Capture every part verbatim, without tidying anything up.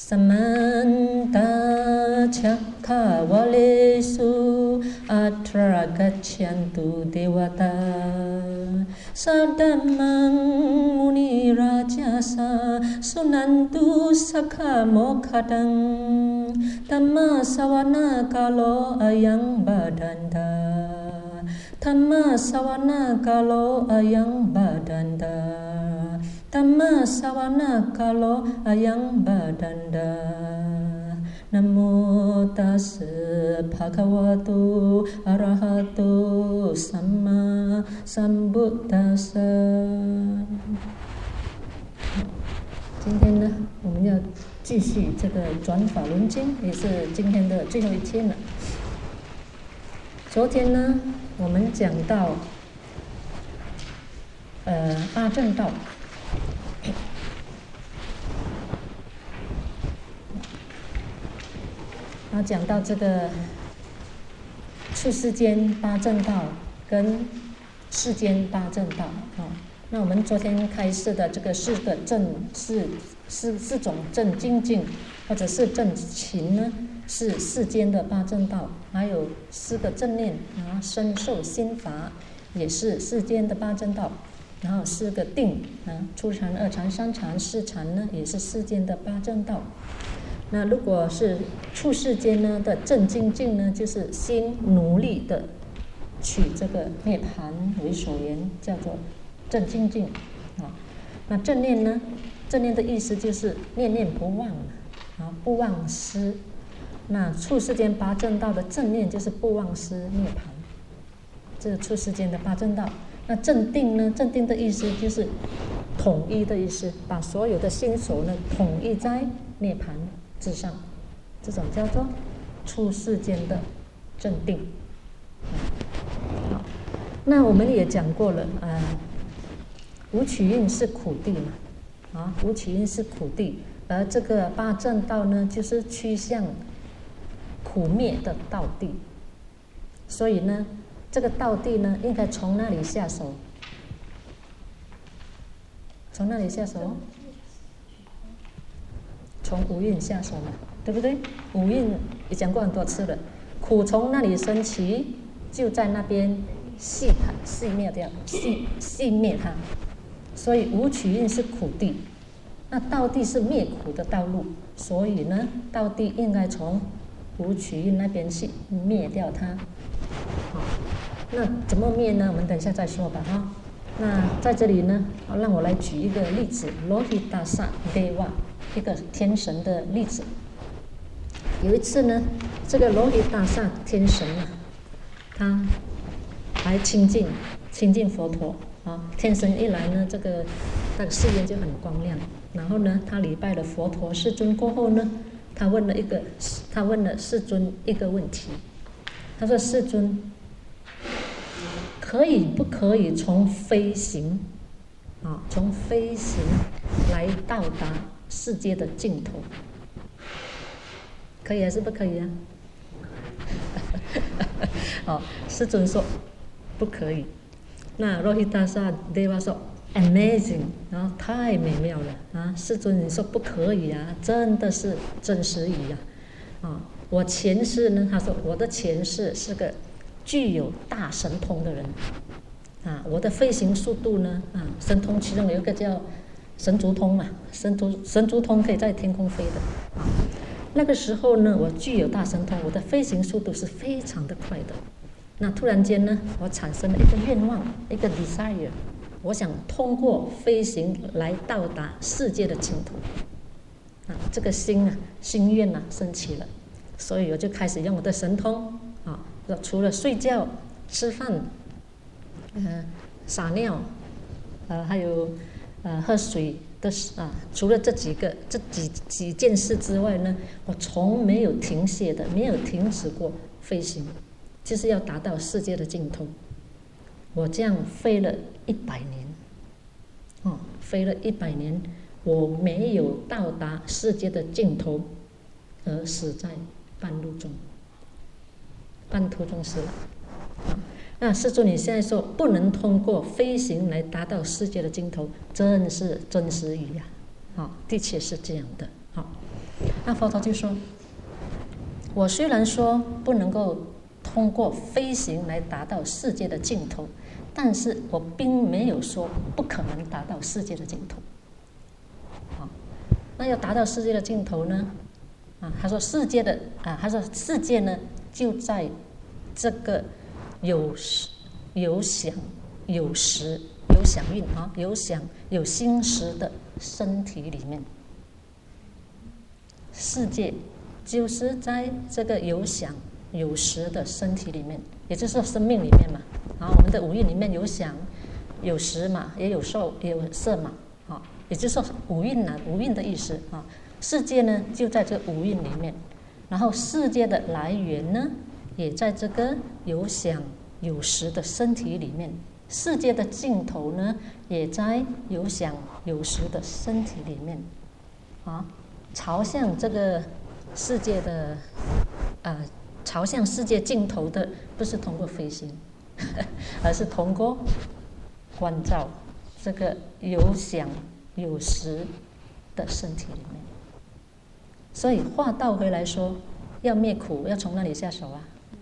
Samanta Chakkhawalesu Atra Gacchyantu Devata Sadhammang Muni Rajasa Sunantu Sakha Mokkhaddang Dhamma Sawana Kalo Ayang Badanta Dhamma Sawana Kalo Ayang Badanta Dhamma Sawana Kalo Ayang Badanda Namo Tassa Bhagavato Arahato Samma Sambuddhassa。 今天呢，我们要继续这个转法轮经，也是今天的最后一天了。昨天呢，我们讲到呃八正道。然后讲到这个出世间八正道跟世间八正道啊，那我们昨天开示的这个四个正四四四种正精进或者是正勤呢，是世间的八正道，还有四个正念啊，身受心法也是世间的八正道，然后四个定啊，初禅、二禅、三禅、四禅呢，也是世间的八正道。那如果是处世间呢的正精进呢，就是心努力的取这个涅槃为所缘，叫做正精进啊。那正念呢，正念的意思就是念念不忘啊，不忘失。那处世间八正道的正念就是不忘失涅槃，这是处世间的八正道。那正定呢，正定的意思就是统一的意思，把所有的心所呢统一在涅槃之上，这种叫做处世间的正定。好，那我们也讲过了，呃，五取蕴是苦地嘛，啊，五取蕴是苦地，而这个八正道呢，就是趋向苦灭的道地。所以呢，这个道地呢，应该从哪里下手？从哪里下手？从五蕴下手嘛，对不对？五蕴也讲过很多次了，苦从那里升起，就在那边熄它、熄灭掉、熄熄灭它。所以五取蕴是苦地，那道地是灭苦的道路，所以呢，道地应该从五取蕴那边去灭掉它。好，那怎么灭呢？我们等一下再说吧，哈。那在这里呢，让我来举一个例子，罗毗达萨德瓦。一个天神的例子。有一次呢，这个罗毗达萨天神啊，他来亲近亲近佛陀啊。天神一来呢，这个那个世界就很光亮。然后呢，他礼拜了佛陀世尊过后呢，他问了一个他问了世尊一个问题。他说：“世尊，可以不可以从飞行啊，从飞行来到达世界的尽头？可以还是不可以啊？”哦，世尊说不可以。那罗毗达萨德瓦说 amazing， 然后太美妙了啊！世尊你说不可以啊，真的是真实语啊！啊，我前世呢，他说我的前世是个具有大神通的人啊，我的飞行速度呢啊，神通其中有一个叫神足通嘛，神足神足通可以在天空飞的啊。那个时候呢，我具有大神通，我的飞行速度是非常的快的。那突然间呢，我产生了一个愿望，一个 desire， 我想通过飞行来到达世界的尽头。啊，这个心啊，心愿啊，升起了，所以我就开始用我的神通啊，除了睡觉、吃饭、呃撒尿，呃还有呃喝水的啊，除了这几个这几几件事之外呢，我从没有停歇的，没有停止过飞行，就是要达到世界的尽头。我这样飞了一百年，哦，飞了一百年，我没有到达世界的尽头，而死在半路中，半途中死了。啊，那世尊你现在说不能通过飞行来达到世界的尽头，真是真实语呀！啊，的确是这样的。好， 那佛陀就说，我虽然说不能够通过飞行来达到世界的尽头，但是我并没有说不可能达到世界的尽头。好，那要达到世界的尽头呢？啊，他说世界的啊，他说世界呢就在这个有有想有识有想运啊，有想有心识的身体里面。世界就是在这个有想有识的身体里面，也就是说生命里面嘛。啊，我们的五蕴里面有想有识嘛，也有受也有色嘛。啊，也就是说五蕴呢，五蕴的意思啊。世界呢就在这五蕴里面，然后世界的来源呢也在这个有想有识的身体里面，世界的尽头呢也在有想有识的身体里面。啊，朝向这个世界的呃，朝向世界尽头的，不是通过飞行，而是通过关照这个有想有识的身体里面。所以话倒回来说，要灭苦，要从哪里下手啊？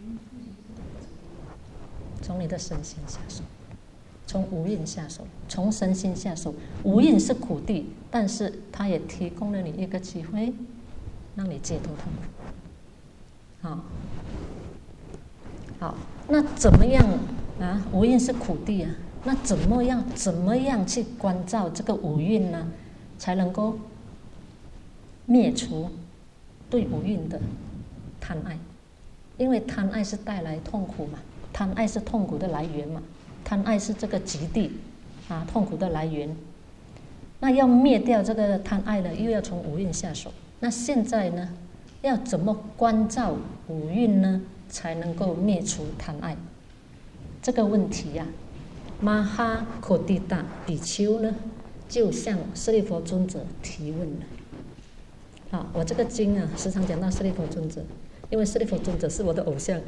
从你的身心下手，从无蕴下手，从身心下手。无蕴是苦地，但是它也提供了你一个机会，让你解脱痛苦。好，好，那怎么样啊？无蕴是苦地啊，那怎么样？怎么样去关照这个五蕴呢？才能够灭除对五蕴的贪爱？因为贪爱是带来痛苦嘛，贪爱是痛苦的来源嘛，贪爱是这个极地啊，痛苦的来源。那要灭掉这个贪爱呢，又要从五蕴下手。那现在呢，要怎么关照五蕴呢，才能够灭除贪爱？这个问题呀、啊，马哈可蒂达比丘呢，就向舍利弗尊者提问了。啊，我这个经啊，时常讲到舍利弗尊者，因为舍利弗尊者是我的偶像。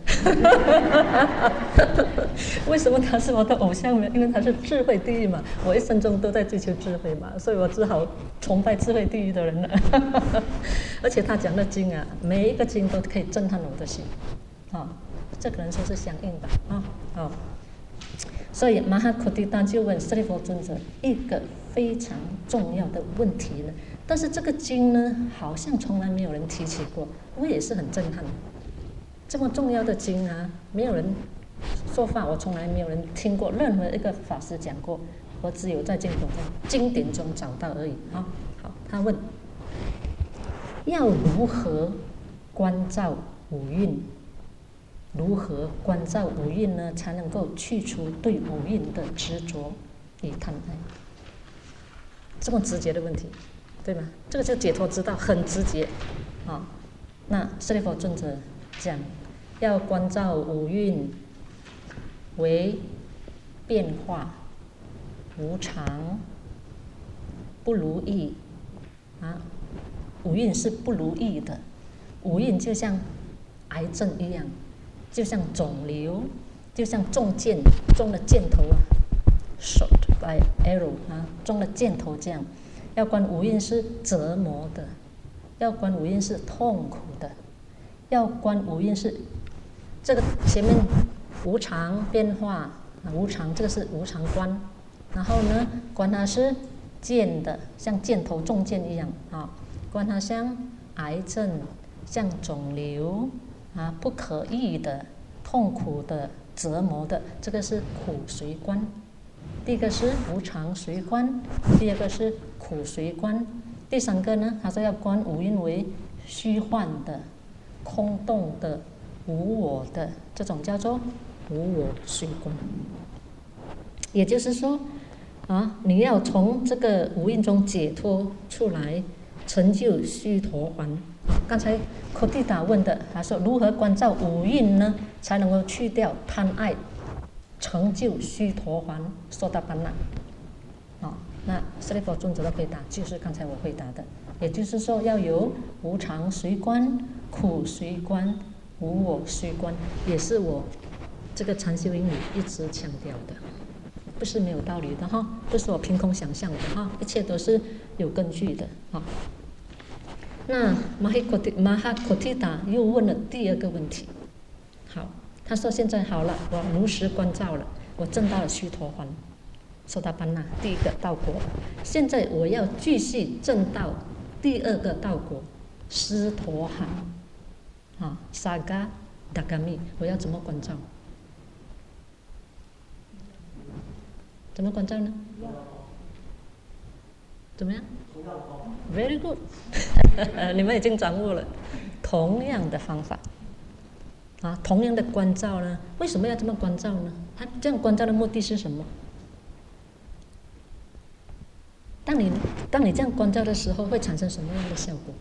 为什么他是我的偶像呢？因为他是智慧第一嘛，我一生中都在追求智慧嘛，所以我只好崇拜智慧第一的人了。而且他讲的经啊，每一个经都可以震撼我的心。啊，这可能说是相应的啊。哦，所以马哈可蒂达就问舍利弗尊者一个非常重要的问题了。但是这个经呢，好像从来没有人提起过，我也是很震撼。这么重要的经啊，没有人说法，我从来没有人听过，任何一个法师讲过，我只有在经典中经典中找到而已啊。好，他问要如何关照五蕴？如何关照五蕴呢，才能够去除对五蕴的执着与贪爱？这么直接的问题，对吗？这个就解脱之道，很直接啊。那舍利弗尊者讲，要关照五蕴为变化、无常、不如意啊。五蕴是不如意的，五蕴就像癌症一样，就像肿瘤，就像中箭中了箭头啊 ，shot by arrow 啊，中了箭头这样。要观五蕴是折磨的，要观五蕴是痛苦的，要观五蕴是这个前面无常变化啊，无常这个是无常观，然后呢，观它是箭的，像箭头中箭一样啊，观它像癌症、像肿瘤啊，不可逆的、痛苦的、折磨的，这个是苦随观。第一个是无常随观，第二个是苦随观，第三个呢，他说要观五蕴为虚幻的、空洞的、无我的，这种叫做无我随观。也就是说啊，你要从这个五蕴中解脱出来，成就须陀洹。刚才可蒂达问的，他说如何关照五蕴呢，才能够去掉贪爱，成就须陀洹说达班那。啊，那舍利弗尊者的回答就是刚才我回答的，也就是说要有无常随观、苦随观、无我随观，也是我这个禅修营里一直强调的，不是没有道理的哈，不是我凭空想象的哈，一切都是有根据的哈。 那马哈库提马哈库提达又问了第二个问题。好，他说现在好了，我如实关照了，我证到了须陀洹，收达班那第一个道果，现在我要继续证到第二个道果，斯陀含，啊，萨嘎达嘎密，我要怎么关照？怎么关照呢？怎么样 ？Very good， 你们已经掌握了同样的方法啊，同样的关照呢？为什么要这么关照呢？他这样关照的目的是什么？当你当你这样关照的时候，会产生什么样的效果？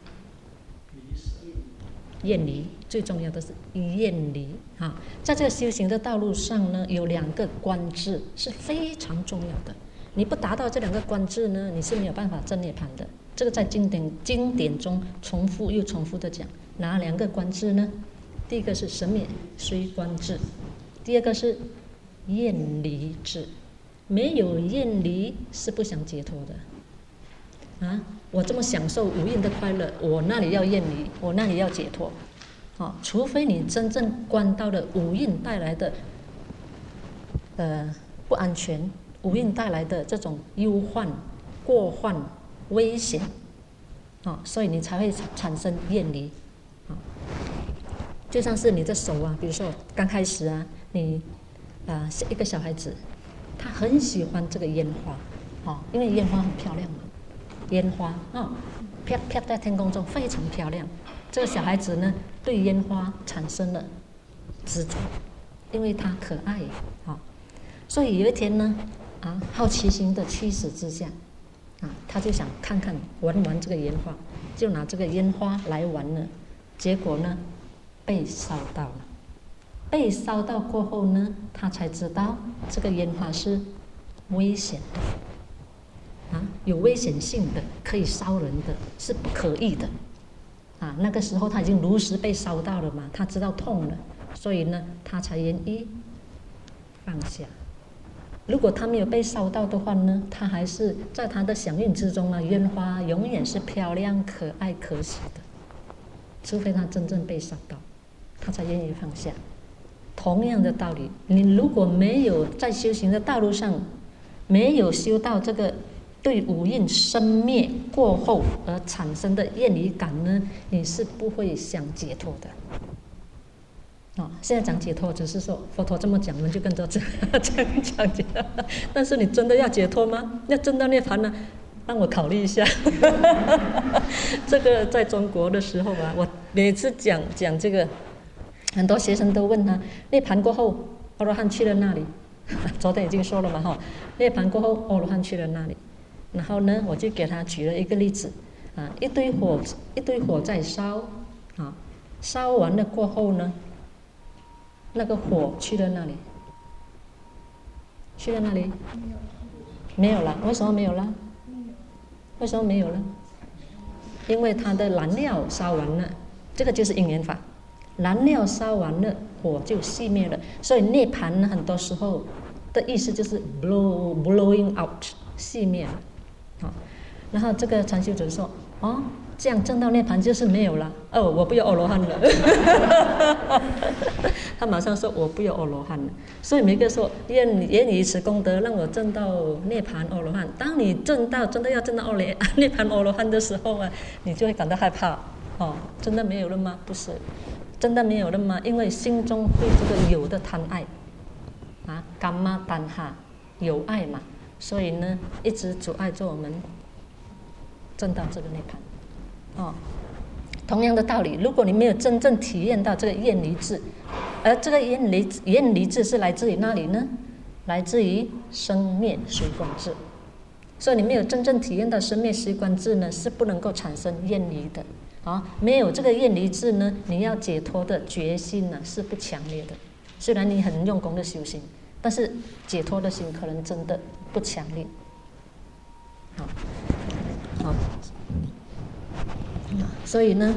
厌离，最重要的是厌离啊！在这个修行的道路上呢，有两个观智是非常重要的。你不达到这两个观智呢，你是没有办法证涅槃的。这个在经典经典中重复又重复的讲，哪两个观智呢？第一个是神灭虽观智，第二个是厌离智。没有厌离是不想解脱的啊！我这么享受无印的快乐，我那里要厌离，我那里要解脱，啊！除非你真正观到了无印带来的呃不安全，无印带来的这种忧患、过患、危险，啊，所以你才会产生厌离，啊，就像是你的手啊，比如说刚开始啊，你啊、呃、一个小孩子，他很喜欢这个烟花，啊，因为烟花很漂亮嘛。烟花啊，飘飘在天空中，非常漂亮。这个小孩子呢，对烟花产生了执着，因为它可爱啊。所以有一天呢，啊，好奇心的驱使之下，啊，他就想看看玩玩这个烟花，就拿这个烟花来玩了。结果呢，被烧到了。被烧到过后呢，他才知道这个烟花是危险的。啊，有危险性的，可以烧人的，是不可以的。啊，那个时候他已经如实被烧到了嘛，他知道痛了，所以呢，他才愿意放下。如果他没有被烧到的话呢，他还是在他的享运之中呢，烟花永远是漂亮、可爱、可喜的。除非他真正被烧到，他才愿意放下。同样的道理，你如果没有在修行的道路上，没有修到这个对五蕴生灭过后而产生的厌离感呢，你是不会想解脱的。啊，现在讲解脱，只是说佛陀这么讲，我们就跟着这这样讲解。但是你真的要解脱吗？要证到涅槃呢？让我考虑一下。这个在中国的时候啊，我每次讲讲这个，很多学生都问他，涅槃过后，阿罗汉去了那里？昨天已经说了嘛，哈，涅槃过后，阿罗汉去了那里？然后呢，我就给他举了一个例子，啊，一堆火，一堆火在烧，啊，烧完了过后呢，那个火去了哪里？去了哪里？没有了。为什么没有了？为什么没有了？因为它的燃料烧完了，这个就是因缘法。燃料烧完了，火就熄灭了。所以涅槃呢，很多时候的意思就是 blow blowing out， 熄灭了。好，然后这个禅修者说：“哦，这样证到涅槃就是没有了。哦，我不要阿罗汉了。”他马上说：“我不要阿罗汉了。”所以每个说：“愿愿以此功德让我证到涅槃阿罗汉。”当你证到真的要证到阿涅涅槃阿罗汉的时候啊，你就会感到害怕。哦，真的没有了吗？不是，真的没有了吗？因为心中对这个有的贪爱，啊，干嘛单哈有爱嘛。所以呢，一直阻碍着我们证到这个涅槃。哦，同样的道理，如果你没有真正体验到这个厌离智，而这个厌离厌离智是来自于哪里呢？来自于生灭随观智。所以你没有真正体验到生灭随观智呢，是不能够产生厌离的。啊，没有这个厌离智呢，你要解脱的决心呢是不强烈的。虽然你很用功的修行，但是解脱的心可能真的不强烈。好，好，所以呢，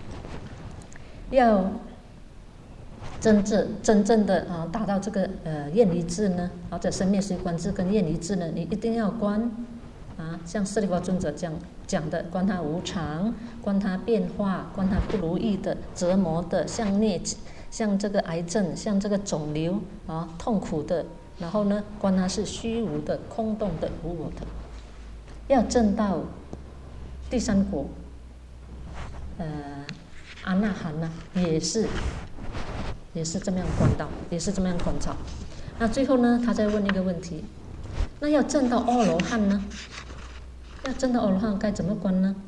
要真正真正的啊达到这个呃厌离智呢，或者生灭随观智跟厌离智呢，你一定要观啊，像舍利弗尊者讲讲的，观它无常，观它变化，观它不如意的、折磨的，像疟疾，像这个癌症，像这个肿瘤啊，痛苦的，然后呢，观它是虚无的、空洞的、无我的。要证到第三果，呃，阿那含呢，也是也是这么样观到，也是这么样观照。那最后呢，他再问一个问题：那要证到阿罗汉呢？要证到阿罗汉该怎么观呢？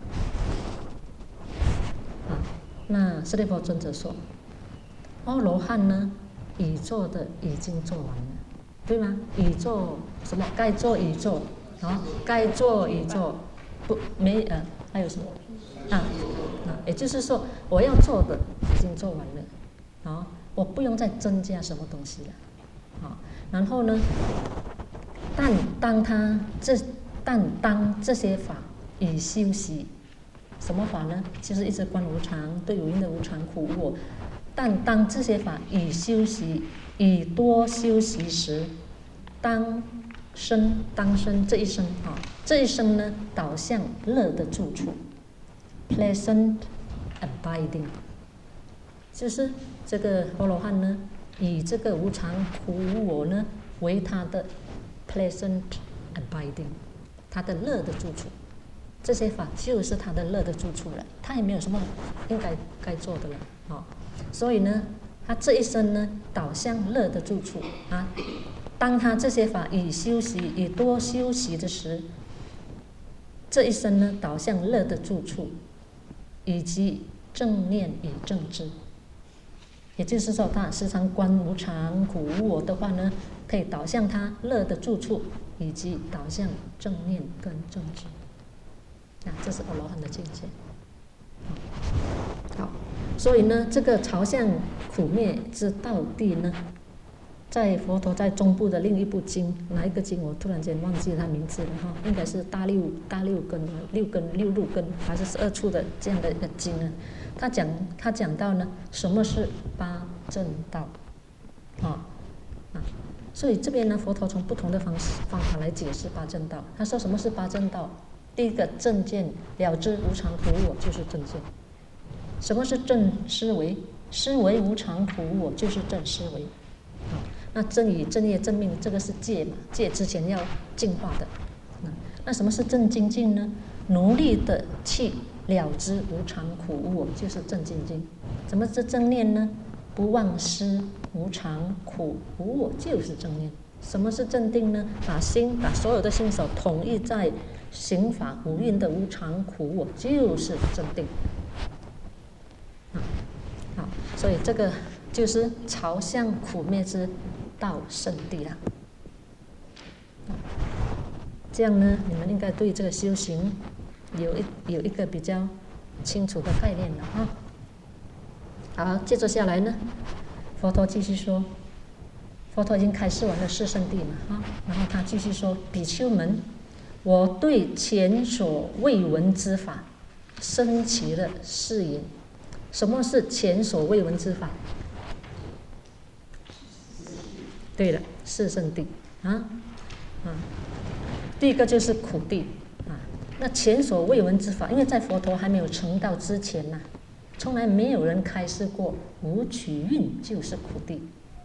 啊，那舍利弗尊者说，阿罗汉呢，已做的已经做完了，对吗？已做什么？该做已做，啊，该做已做，不没呃，还有什么？啊啊，也就是说，我要做的已经做完了，啊，我不用再增加什么东西了，啊，然后呢，但当他这但当这些法已修习，什么法呢？就是一直观无常，对有因的无常苦无我。但当这些法已修习，已多修习时，当生当生这一生啊，这一生呢，导向乐的住处 ，pleasant abiding， 就是这个阿罗汉呢，以这个无常苦无我呢为他的 pleasant abiding， 他的乐的住处。这些法就是他的乐的住处了，他也没有什么应该该做的了啊、哦。所以呢，他这一生呢，导向乐的住处啊。当他这些法已修习，已多修习的时，这一生呢，导向乐的住处，以及正念与正知。也就是说，他时常观无常、苦无我的话呢，可以导向他乐的住处，以及导向正念跟正知。啊，这是阿罗汉的境界。好，所以呢，这个朝向苦灭之道地呢，在佛陀在中部的另一部经，哪一个经我突然间忘记它名字了哈，应该是大六大六根六根六路根还是十二处的这样的一个经呢？他讲他讲到呢，什么是八正道？啊啊，所以这边呢，佛陀从不同的方式方法来解释八正道。他说什么是八正道？第一个正见了知无常苦我就是正见。什么是正思维？思维无常苦我就是正思维。好，那正语正业正命这个是戒嘛？戒之前要净化的。那什么是正精进呢？努力的去了知无常苦我就是正精进。什么是正念呢？不忘失无常苦无我就是正念。什么是正定呢？把心把所有的心手统一在行法无蕴的无常苦我就是正定。好，所以这个就是朝向苦灭之道圣地了。这样呢，你们应该对这个修行有一有一个比较清楚的概念了啊。好，接着下来呢，佛陀继续说，佛陀已经开示完了四圣谛嘛啊，然后他继续说，比丘们，我对前所未闻之法生起了誓言。什么是前所未闻之法？对了，四圣谛啊啊，第一个就是苦谛啊。那前所未闻之法，因为在佛陀还没有成道之前呐、啊，从来没有人开示过无取蕴就是苦谛。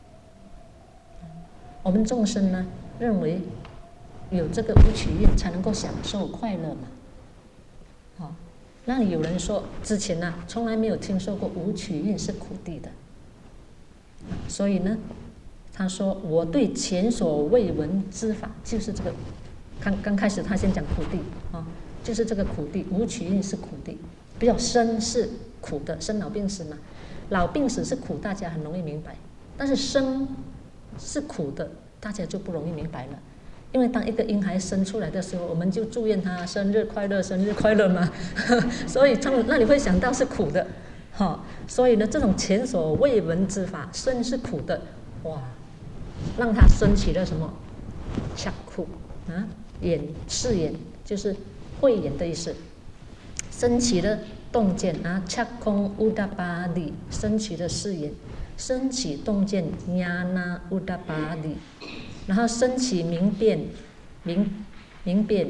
我们众生呢，认为有这个无取蕴才能够享受快乐嘛。好，那有人说之前呢、啊，从来没有听说过无取蕴是苦谛的。所以呢，他说我对前所未闻之法，就是这个。刚刚开始他先讲苦谛啊，就是这个苦谛，无取蕴是苦谛。比较生是苦的，生老病死嘛，老病死是苦，大家很容易明白。但是生是苦的，大家就不容易明白了。因为当一个婴孩生出来的时候，我们就祝愿他生日快乐，生日快乐嘛，所以从那里会想到是苦的，哈。所以呢，这种前所未闻之法，生是苦的，哇，让他升起了什么？恰苦啊，眼视眼就是慧眼的意思，升起了洞见啊，恰空乌达巴里，升起了视眼，升起洞见亚那乌达巴里。然后升起明辨，明明辨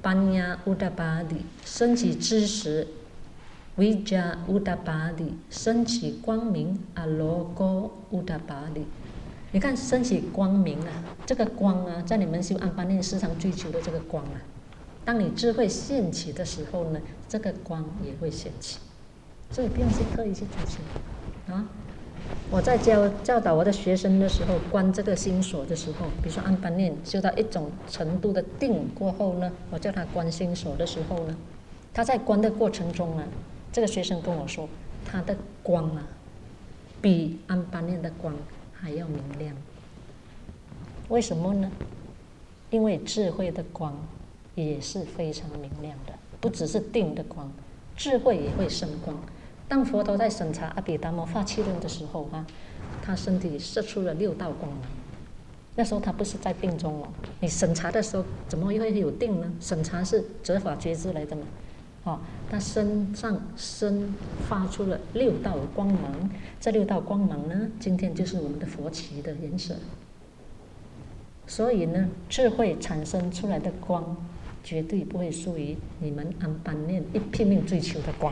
Panya Udapadi 升起知识 ，Vijja Udapadi 升起光明 ，Aloka Udapadi 你看升起光明啊，这个光啊，在你们修安般念时常追求的这个光啊，当你智慧现起的时候呢，这个光也会现起，所以不用去刻意去追求啊。我在教教导我的学生的时候，观这个心所的时候，比如说安般念修到一种程度的定过后呢，我叫他观心所的时候呢，他在观的过程中啊，这个学生跟我说，他的光啊，比安般念的光还要明亮。为什么呢？因为智慧的光也是非常明亮的，不只是定的光，智慧也会生光。当佛陀在审查阿毗达摩发契论的时候啊，他身体射出了六道光芒。那时候他不是在定中哦，你审查的时候怎么会有定呢？审查是折法觉知来的嘛，哦，他身上生发出了六道光芒，这六道光芒呢，今天就是我们的佛旗的颜色。所以呢，智慧产生出来的光，绝对不会输于你们安般念一拼命追求的光。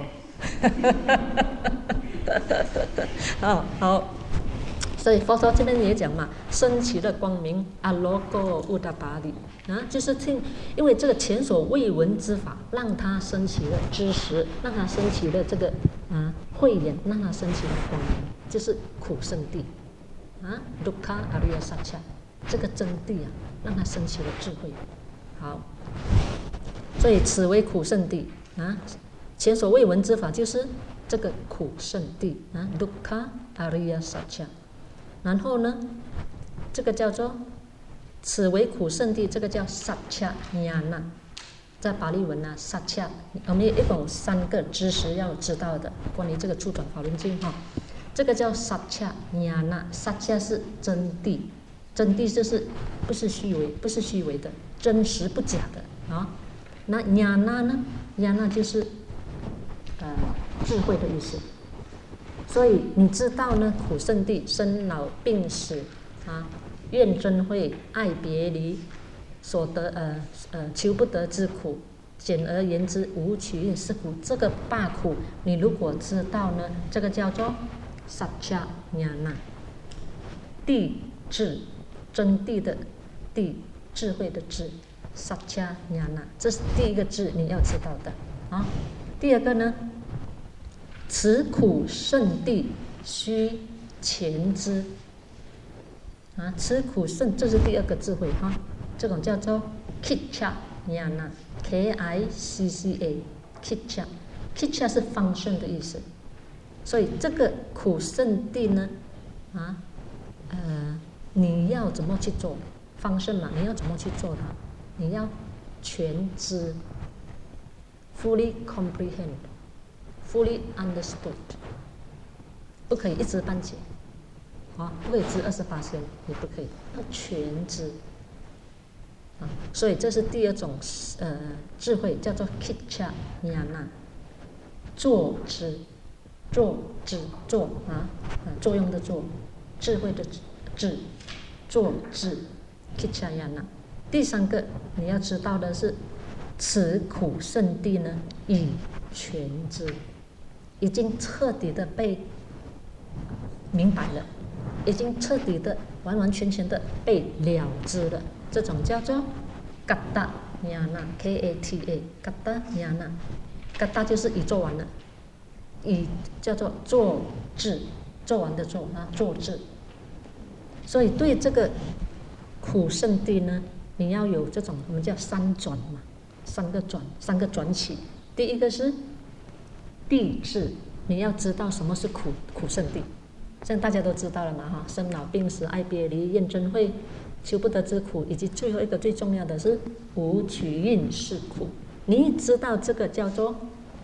好好，所以佛陀这边也讲嘛，升起了光明，阿罗哥乌达巴里啊，就是听，因为这个前所未闻之法，让他升起了知识，让他升起了这个啊慧眼，让他升起了光明，就是苦圣地啊，卢卡阿利亚萨恰，这个真谛啊，让他升起了智慧。好，所以此为苦圣地啊。前所未闻之法就是这个苦圣地啊 ，Dukkha Ariya Satya。然后呢，这个叫做此为苦圣地，这个叫 Satya Jnana。在巴利文啊 ，Satya， 我们有一共三个知识要知道的，关于这个初转法轮经哈。这个叫 Satya Jnana，Satya 是真谛，真谛就是不是虚伪，不是虚伪的，真实不假的啊。那 Jnana 呢 ？Jnana 就是呃，智慧的意思。所以你知道呢，苦圣地生老病死啊，怨憎会、爱别离所得呃呃求不得之苦，简而言之，无取运是苦。这个八苦，你如果知道呢，这个叫做 Satya Jnana， 谛智，真谛的谛，智慧的智 ，Satya Jnana， 这是第一个智你要知道的啊。第二个呢，此苦圣地须前知啊，此苦圣，这是第二个智慧哈，这种叫做 Kiccha Jnana K I C C A Kiccha Kiccha 是方顺的意思，所以这个苦圣地呢啊呃你要怎么去做方顺嘛？你要怎么去做它？你要全知。Fully comprehend, fully understood， 不可以一知半解，啊，不可以知二十八仙，也不可以，要全知，啊，所以这是第二种呃智慧，叫做 Kiccha Jnana， 作知，作知作啊，作用的作，智慧的智，作知 Kiccha Jnana。第三个你要知道的是。此苦圣地呢，已全知，已经彻底的被明白了，已经彻底的、完完全全的被了知了。这种叫做 Gata Jnana K A T A Gata Jnana Gata 就是已做完了，已叫做做智，做完的做啊，做智。所以对这个苦圣地呢，你要有这种我们叫三转嘛。三个转，三个转起。第一个是谛智，你要知道什么是苦苦圣地，现在大家都知道了嘛哈，生老病死、爱别离、怨憎会、求不得之苦，以及最后一个最重要的是无取运是苦。你知道这个叫做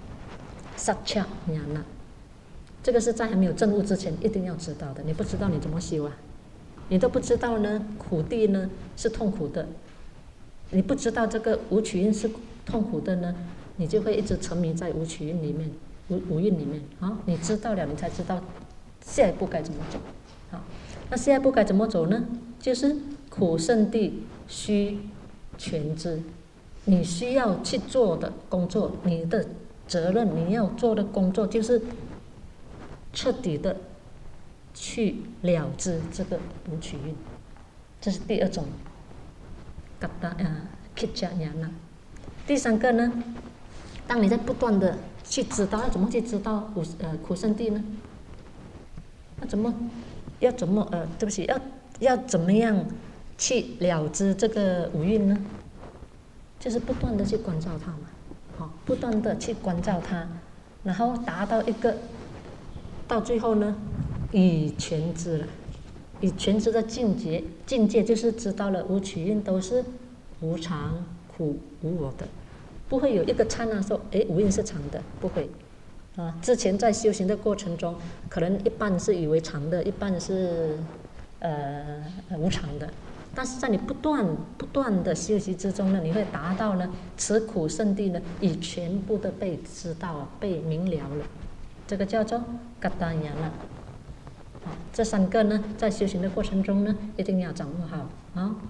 Satya Jnana， 这个是在还没有证悟之前一定要知道的。你不知道你怎么修啊？你都不知道呢，苦地呢是痛苦的。你不知道这个无取运是痛苦的呢，你就会一直沉迷在无取运里面、无无运里面啊。你知道了，你才知道下一步该怎么走。好，那下一步该怎么走呢？就是苦圣地须全知， 你需要去做的工作，你的责任，你要做的工作就是彻底的去了知这个无取运，这是第二种嘎达啊 Kijja Jnana。第三个呢，当你在不断的去知道，要怎么去知道苦呃苦圣地呢？要怎么要怎么呃对不起，要要怎么样去了知这个五蕴呢？就是不断的去关照它嘛，好，不断的去关照它，然后达到一个，到最后呢，以全知了，以全知的境界，境界就是知道了五取蕴都是无常、苦、无我的，不会有一个刹那说，哎，五蕴是常的，不会。啊，之前在修行的过程中，可能一半是以为常的，一半是呃无常的。但是在你不断不断的修习之中呢，你会达到呢，此苦圣地呢，已全部的被知道、被明了了，这个叫做嘎达雅那。好，这三个呢，在修行的过程中呢，一定要掌握好啊。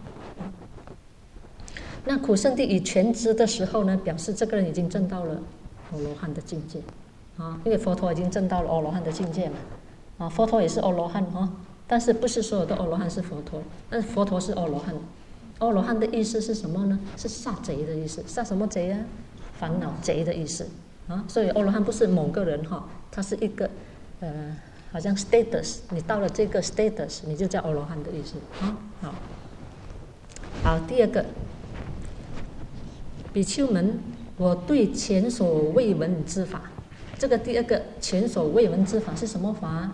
那苦圣地已全知的时候呢，表示这个人已经证到了阿罗汉的境界啊，因为佛陀已经证到了阿罗汉的境界嘛，啊，佛陀也是阿罗汉啊。但是不是所有的阿罗汉是佛陀，但是佛陀是阿罗汉。阿罗汉的意思是什么呢？是杀贼的意思，杀什么贼啊？烦恼贼的意思啊。所以阿罗汉不是某个人哈，他是一个呃，好像 status， 你到了这个 status， 你就叫阿罗汉的意思啊。好，好，第二个，比丘们，我对前所未闻之法，这个第二个前所未闻之法是什么法？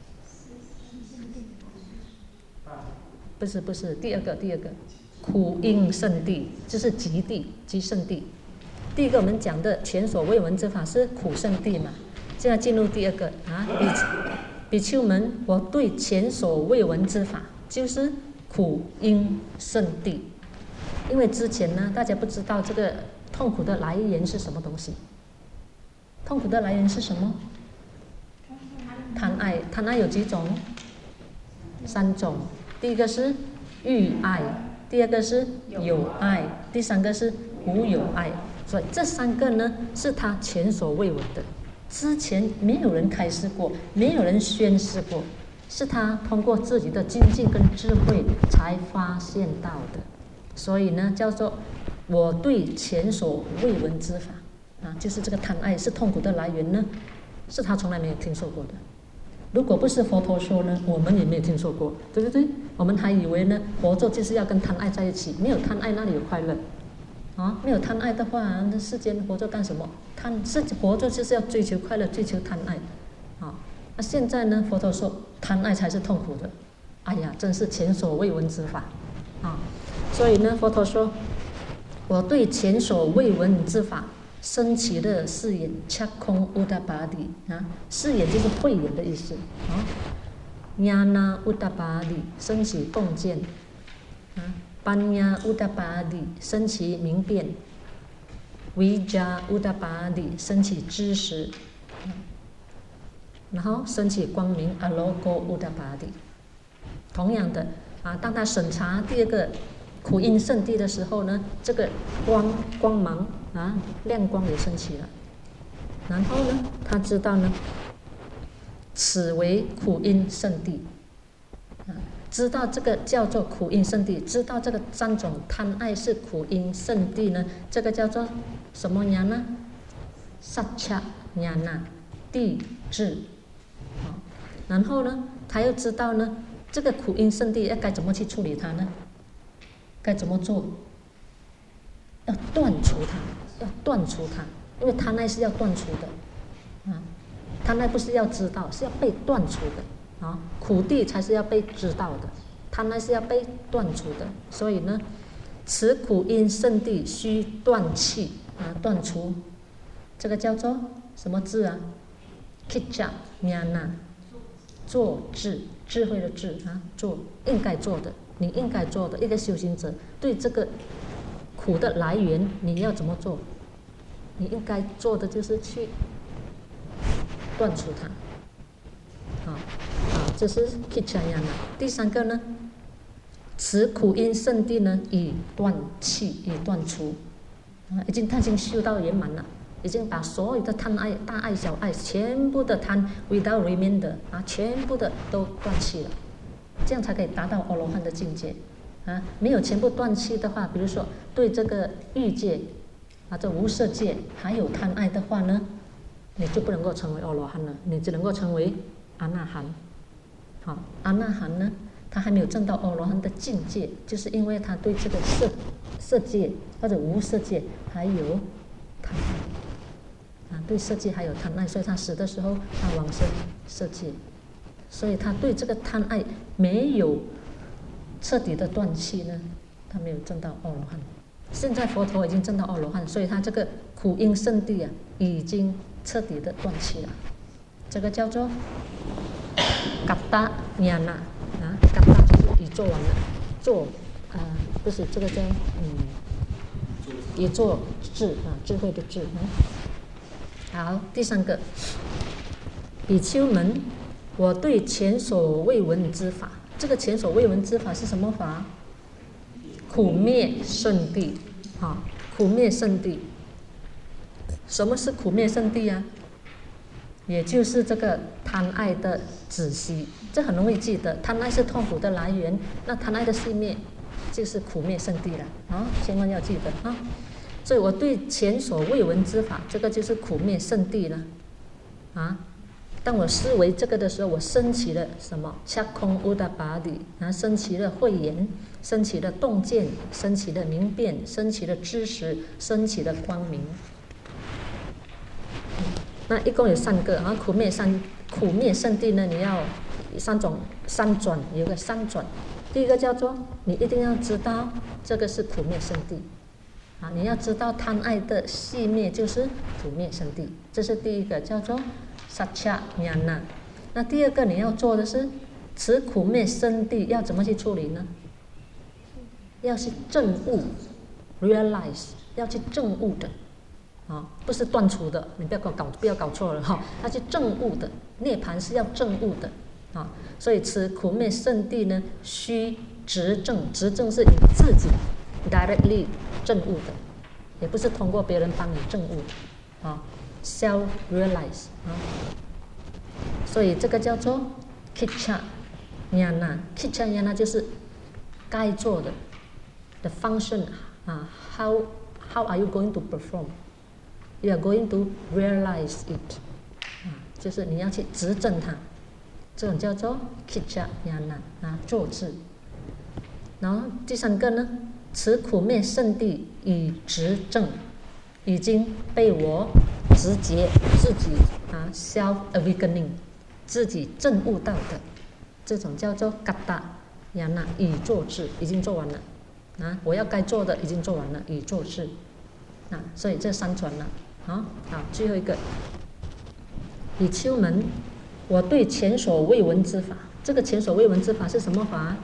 不是不是，第二个第二个，苦因圣地就是极地极圣地。第一个我们讲的前所未闻之法是苦圣地嘛，现在进入第二个啊，比丘们，我对前所未闻之法就是苦因圣地。因为之前呢，大家不知道这个痛苦的来源是什么东西。痛苦的来源是什么？贪爱，贪爱有几种？三种。第一个是欲爱，第二个是有爱，第三个是无有爱。所以这三个呢，是他前所未闻的，之前没有人开示过，没有人宣示过，是他通过自己的精进跟智慧才发现到的。所以呢，叫做我对前所未闻之法啊，就是这个贪爱是痛苦的来源呢，是他从来没有听说过的。如果不是佛陀说呢，我们也没有听说过，对不对？我们还以为呢，活着就是要跟贪爱在一起，没有贪爱哪里有快乐？啊，没有贪爱的话，那世间活着干什么？贪是活着就是要追求快乐，追求贪爱，啊，那现在呢，佛陀说贪爱才是痛苦的，哎呀，真是前所未闻之法，啊，所以呢，佛陀说，我对前所未闻之法升起的誓言，恰空乌达巴底啊，誓言就是慧眼的意思啊。亚那乌达巴底升起共见啊，班亚乌达巴底升起明辨，维迦乌达巴底升起知识，然后升起光明阿罗哥乌达巴底。同样的啊，当他审查第二个苦因圣地的时候呢，这个光光芒啊，亮光也升起了。然后呢，他知道呢，此为苦因圣地，啊，知道这个叫做苦因圣地，知道这个三种贪爱是苦因圣地呢，这个叫做什么呀呢？萨恰呀那地智。好，然后呢，他又知道呢，这个苦因圣地要该怎么去处理它呢？该怎么做？要断除它，要断除它，因为贪爱是要断除的，啊，贪爱不是要知道，是要被断除的，啊，苦地才是要被知道的，贪爱是要被断除的。所以呢，此苦因圣地须断气啊，断除，这个叫做什么字啊 ？Kijja Jnana， 做智，智慧的智啊，做应该做的。你应该做的一个修行者，对这个苦的来源，你要怎么做？你应该做的就是去断除它。好，好，这是 Kijja Jnana。第三个呢，此苦因圣地呢，以断气，以断除。 啊，已经他已经修到圆满了，已经把所有的贪爱、大爱、小爱，全部的贪 without remainder 啊，全部的都断气了，这样才可以达到阿罗汉的境界。啊，没有全部断气的话，比如说对这个欲界啊，这无色界还有贪爱的话呢，你就不能够成为阿罗汉了，你只能够成为阿那含。好，阿那含呢，他还没有证到阿罗汉的境界，就是因为他对这个色色界或者无色界还有贪爱啊，对色界还有贪爱，所以他死的时候他往生色界，所以他对这个贪爱没有彻底的断气呢，他没有证到阿罗汉。现在佛陀已经证到阿罗汉，所以他这个苦因圣地啊，已经彻底的断气了。这个叫做嘎达尼那啊，嘎达就是已做完了，做啊、呃、不是这个叫嗯，已做智啊，智慧的智啊。好，第三个，比丘们，我对前所未闻之法。这个前所未闻之法是什么法？苦灭圣地啊，苦灭圣地。什么是苦灭圣地啊？也就是这个贪爱的止息，这很容易记得。贪爱是痛苦的来源，那贪爱的熄灭就是苦灭圣地了啊，千万要记得啊。所以我对前所未闻之法，这个就是苦灭圣地了啊。当我思维这个的时候，我升起了什么？恰空乌达巴底，然后升起了慧眼，升起了洞见，升起了明辨，升起了知识，升起了光明。那一共有三个啊，苦灭三苦灭圣地呢，你要三种三转，有个三转。第一个叫做你一定要知道这个是苦灭圣地啊，你要知道贪爱的熄灭就是苦灭圣地，这是第一个叫做萨恰尼那。那第二个你要做的是，此苦灭圣地要怎么去处理呢？要去证悟 ，realize， 要去证悟的，啊，不是断除的，你不要搞搞不要搞错了哈，要去证悟的，涅槃是要证悟的，啊，所以此苦灭圣地呢，需执证，执证是你自己 directly 证悟的，也不是通过别人帮你证悟的，啊。self realize 啊，所以这个叫做 kitcha yana kitcha yana 就是该做的 the function 啊 how how are you going to perform you are going to realize it 啊，就是你要去执证它，这种叫做 kitcha yana 啊，做智。然后第三个呢，此苦灭圣地以执证，已经被我直觉自己啊 self awakening 自己证悟到的，这种叫做嘎达亚那已做智，已经做完了啊，我要该做的已经做完了，已做智啊，所以这三转了啊。好，最后一个，比丘们，我对前所未闻之法，这个前所未闻之法是什么法？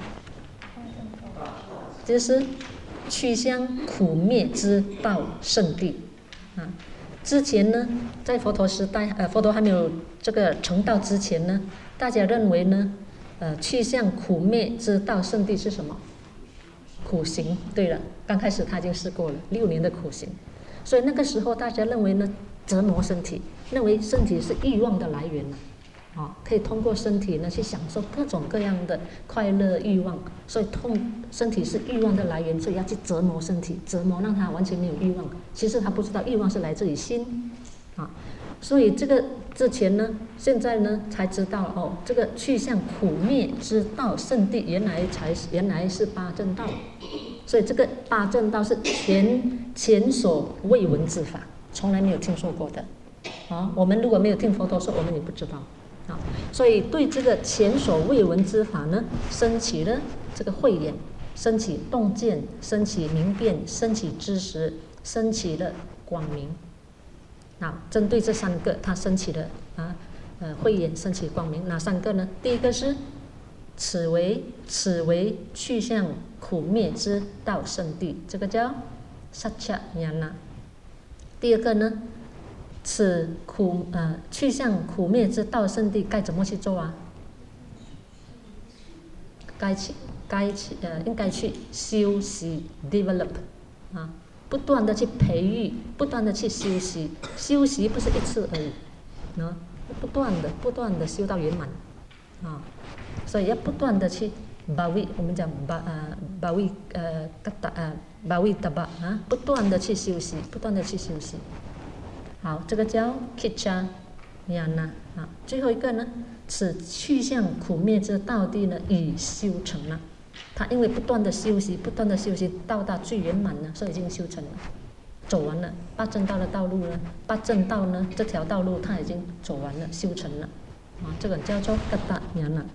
就是去向苦灭之道圣地啊。之前呢，在佛陀时代，呃，佛陀还没有这个成道之前呢，大家认为呢，呃，去向苦灭之道圣地是什么？苦行。对了，刚开始他已经试过了六年的苦行，所以那个时候大家认为呢，折磨身体，认为身体是欲望的来源了。啊，可以通过身体呢去享受各种各样的快乐欲望，所以痛身体是欲望的来源，所以要去折磨身体，折磨让他完全没有欲望。其实他不知道欲望是来自于心，啊，所以这个之前呢，现在呢才知道哦，这个去向苦灭之道圣地，原来才原来是八正道，所以这个八正道是前前所未闻之法，从来没有听说过的，啊，我们如果没有听佛陀说，我们也不知道。啊，所以对这个前所未闻之法呢，升起了这个慧眼，升起洞见，升起明辨，升起知识，升起了光明。啊，针对这三个，它升起了啊，呃，慧眼，升起光明。哪三个呢？第一个是此为此为去向苦灭之道圣地，这个叫萨恰尼那。第二个呢？此苦呃去向苦灭之道圣地该怎么去做啊？该去该去呃应该去修习 develop 啊， 不断的去培育，不断的去修习，修习不是一次而已，啊，不断的不断的修到圆满，啊，所以要不断的去巴维，我们讲巴呃巴维呃嘎达呃巴维达巴啊，不断的去修习，不断的去修习。好，这个叫 Kitcha Yana 啊，最后一个呢，此去向苦灭之道地呢，已修成了。他因为不断的修习，不断的修习，到达最圆满了，所以已经修成了，走完了八正道的道路呢，八正道呢这条道路他已经走完了，修成了，啊，这个叫做嘎达年了。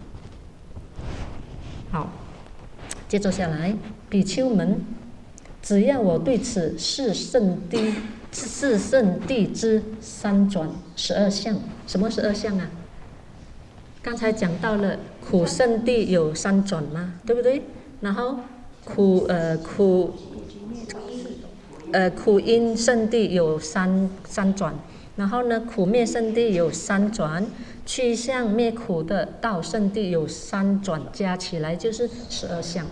好，接着下来，比丘们，只要我对此四圣谛、四圣谛之三转十二相，什么十二相啊？刚才讲到了苦圣谛有三转嘛，对不对？然后苦呃苦呃苦因圣谛有三三转，然后呢苦灭圣谛有三转，去向灭苦的道圣谛有三转，加起来就是十二相。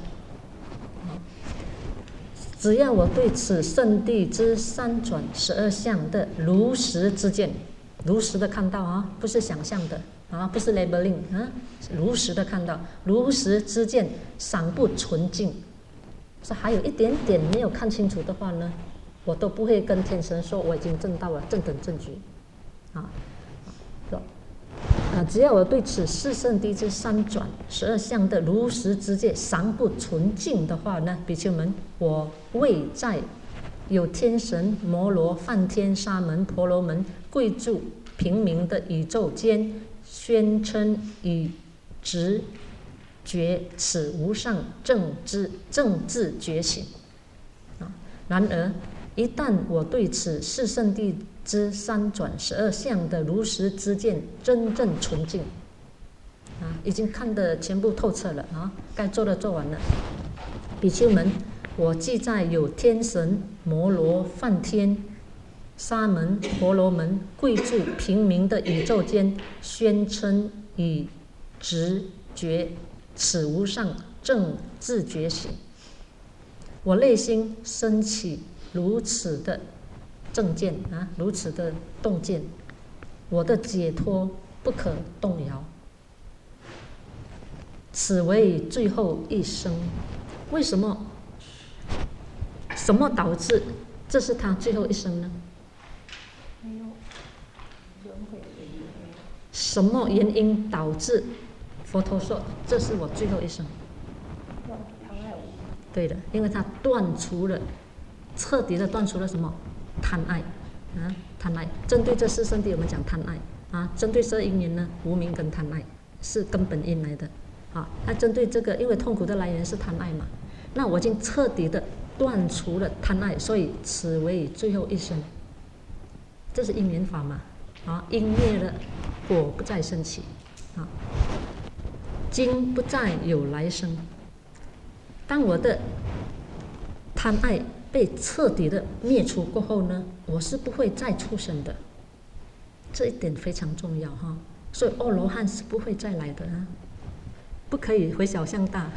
只要我对此圣谛之三转十二相的如实之见，如实的看到啊，不是想象的。啊，不是 labeling 啊，如实的看到，如实之见，尚不纯净，是还有一点点没有看清楚的话呢，我都不会跟天神说我已经证到了正等正觉，啊，啊，只要我对此四圣谛之三转十二相的如实之见尚不纯净的话呢，比丘们，我未在有天神、摩罗、梵天、沙门、婆罗门、贵族、平民的宇宙间。宣称以直觉此无上正知正智觉醒啊！然而，一旦我对此四圣谛之三转十二相的如实之见真正纯净啊，已经看得全部透彻了啊，该做的做完了。比丘们，我既在有天神、摩罗、梵天。沙门、婆罗门、贵族、平民的宇宙间，宣称以直觉此无上正自觉醒。我内心升起如此的正见啊，如此的洞见，我的解脱不可动摇。此为最后一生。为什么？什么导致这是他最后一生呢？什么原因导致佛陀说这是我最后一生？对的，因为他断除了，彻底的断除了什么？贪爱啊，贪爱。针对这四圣谛，我们讲贪爱啊；针对十二因缘呢，无明跟贪爱是根本因来的啊。那针对这个，因为痛苦的来源是贪爱嘛，那我已经彻底的断除了贪爱，所以此为最后一生。这是因缘法嘛？啊，因灭了，果不再升起，啊，今不再有来生。当我的贪爱被彻底的灭除过后呢，我是不会再出生的，这一点非常重要哈。所以阿罗汉是不会再来的啊，不可以回小向大。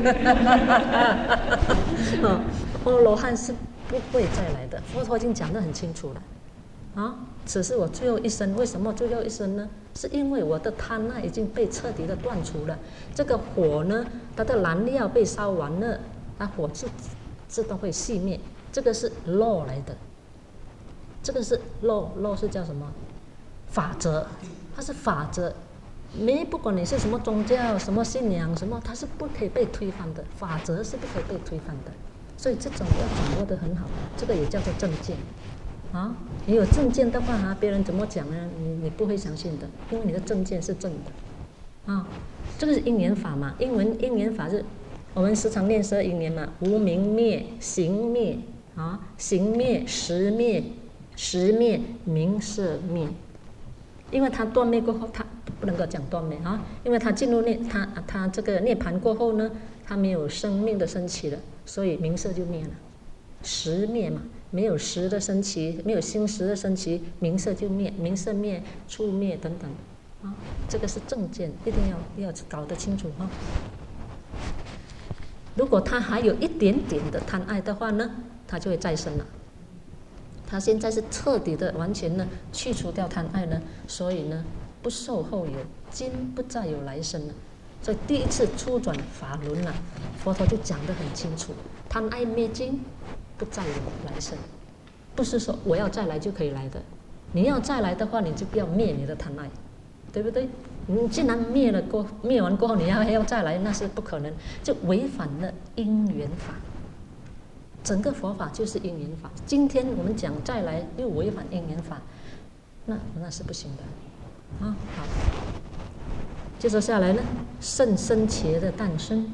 阿罗汉是不会再来的，佛陀已经讲得很清楚了。啊，此是我最后一生。为什么最后一生呢？是因为我的贪爱已经被彻底的断除了。这个火呢，它的燃料被烧完了，它火自自动会熄灭。这个是 law 来的，这个是 law law 是叫什么？法则，它是法则。没不管你是什么宗教、什么信仰、什么，它是不可以被推翻的。法则是不可以被推翻的。所以这种要掌握得很好，这个也叫做正见。啊，你有正见的话啊，别人怎么讲呢？你你不会相信的，因为你的正见是正的，啊，这个是因缘法嘛。因缘因缘法是，我们时常念十二因缘嘛，无明灭、行灭啊，行灭、识灭、识灭、名色灭。因为它断灭过后，它不能够讲断灭啊，因为它进入涅，它它这个涅槃过后呢，它没有生命的升起了，所以名色就灭了，识灭嘛。没有识的升起，没有心识的升起，名色就灭，名色灭，处灭等等，啊，这个是正见，一定要要搞得清楚哈。如果他还有一点点的贪爱的话呢， 他就会再生了。他现在是彻底的完全呢去除掉贪爱呢，所以呢不受后有，今不再有来生了。所以第一次初转法轮了，佛陀就讲得很清楚，贪爱灭尽，不再有来生。不是说我要再来就可以来的，你要再来的话，你就不要灭你的贪爱，对不对？你既然灭了过灭完过后，你要还要再来，那是不可能，就违反了因缘法。整个佛法就是因缘法，今天我们讲再来又违反因缘法，那那是不行的啊。好，接着下来呢，甚深切的诞生，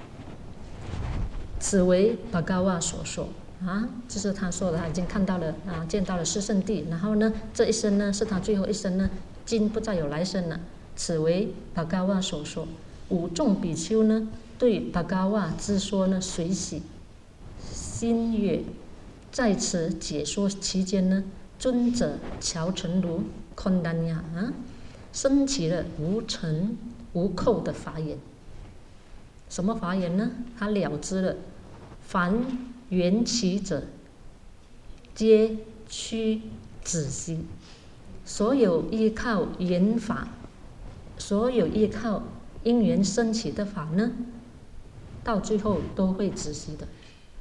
此为巴嘎瓦所说啊，这是他说的，他已经看到了啊，见到了四圣谛，然后呢，这一生呢是他最后一生呢，今不再有来生了。此为巴嘎瓦所说。五众比丘呢，对巴嘎瓦之说呢，随喜心悦。在此解说期间呢，尊者乔成如昆丹亚啊，升起了无尘无扣的法眼。什么法眼呢？他了知了凡缘起者，皆趋止息。所有依靠缘法，所有依靠因缘升起的法呢，到最后都会止息的。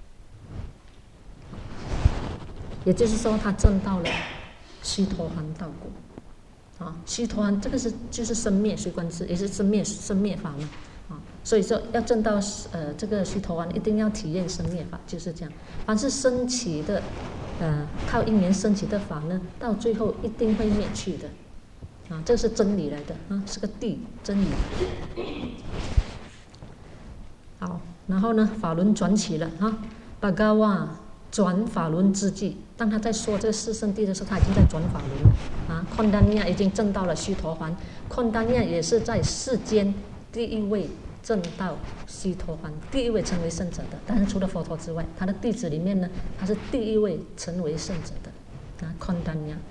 也就是说，他证到了须陀洹道果啊，须陀洹这个是就是生灭随观智，也是生灭生灭法嘛啊，所以说要证到呃这个须陀洹，一定要体验生灭法，就是这样。凡是升起的呃靠因缘升起的法呢，到最后一定会灭去的啊，这是真理来的啊，是个谛真理。好，然后呢，法轮转起了啊，巴嘎瓦转法轮之际，当他在说这个四圣谛的时候，他已经在转法轮了啊。昆丹亚已经证到了须陀洹，昆丹亚也是在世间第一位证到须陀洹，第一位成为圣者的。当然，除了佛陀之外，他的弟子里面呢，他是第一位成为圣者的啊。昆丹亚。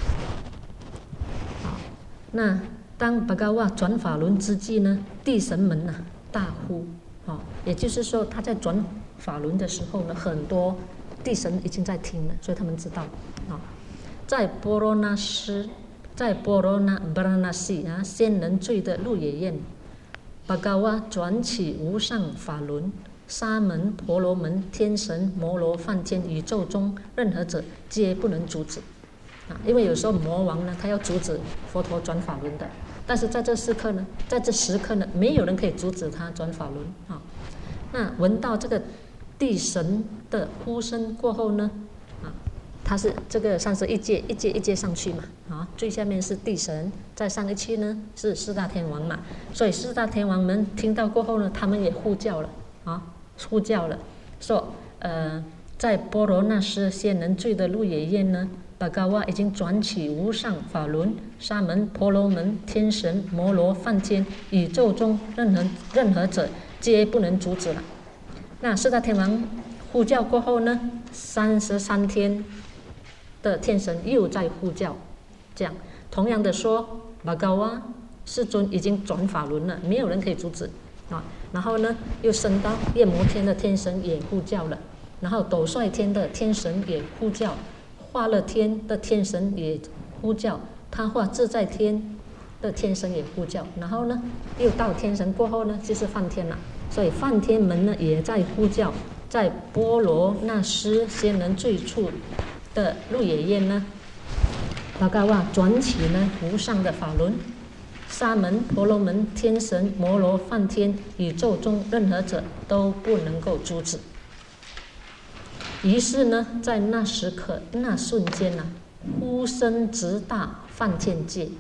好，那当巴嘎瓦转法轮之际呢，地神们呢、啊、大呼，哦，也就是说他在转法轮的时候呢，很多地神已经在听了，所以他们知道啊，在波罗那斯，在波罗那巴拉那西啊，仙人最的鹿野苑，巴嘎瓦转起无上法轮，沙门、婆罗门、天神、摩罗、梵天，宇宙中任何者皆不能阻止啊！因为有时候魔王呢，他要阻止佛陀转法轮的，但是在这时刻呢，在这时刻呢，没有人可以阻止他转法轮啊。那闻到这个地神的呼声过后呢，啊，它是这个上是一阶一阶一阶上去嘛，啊，最下面是地神，再上一期呢是四大天王嘛，所以四大天王们听到过后呢，他们也呼叫了啊，呼叫了，说呃，在波罗那斯仙人最的鹿野苑呢，巴嘎瓦已经转起无上法轮，沙门、婆罗门、天神、摩罗、梵天，宇宙中任何任何者皆不能阻止了。那四大天王呼叫过后呢，三十三天的天神又在呼叫，这样同样的说，巴嘎瓦世尊已经转法轮了，没有人可以阻止啊。然后呢，又升到夜摩天的天神也呼叫了，然后斗率天的天神也呼叫，化乐天的天神也呼叫，他化自在天的天神也呼叫，然后呢，又到天神过后呢，就是梵天了。所以梵天们呢也在呼叫，在波罗那斯仙人最处的鹿野苑呢，巴嘎瓦转起呢无上的法轮，沙门、婆罗门、天神、摩罗、梵天，宇宙中任何者都不能够阻止。于是呢，在那时刻那瞬间呢、啊，呼声直达梵天界，